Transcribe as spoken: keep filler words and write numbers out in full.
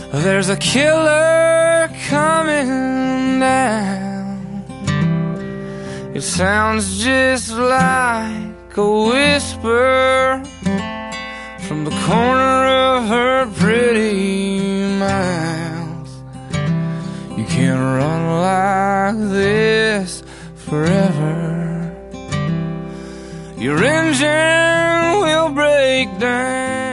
There's a killer coming down. It sounds just like a whisper from the corner of her pretty mouth. You can't run like this forever. Your engine will break down.